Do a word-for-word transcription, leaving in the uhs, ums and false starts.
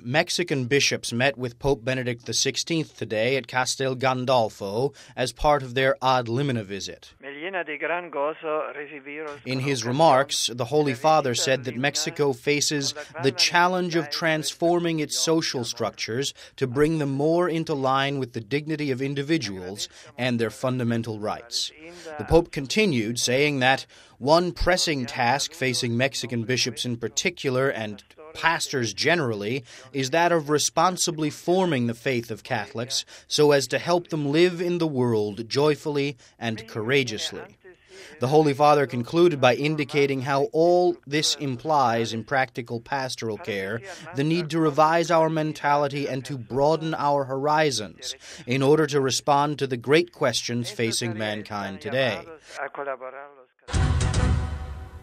Mexican bishops met with Pope Benedict the sixteenth today at Castel Gandolfo as part of their ad limina visit. In his remarks, the Holy Father said that Mexico faces the challenge of transforming its social structures to bring them more into line with the dignity of individuals and their fundamental rights. The Pope continued, saying that one pressing task facing Mexican bishops in particular and pastors generally is that of responsibly forming the faith of Catholics so as to help them live in the world joyfully and courageously. The Holy Father concluded by indicating how all this implies in practical pastoral care the need to revise our mentality and to broaden our horizons in order to respond to the great questions facing mankind today.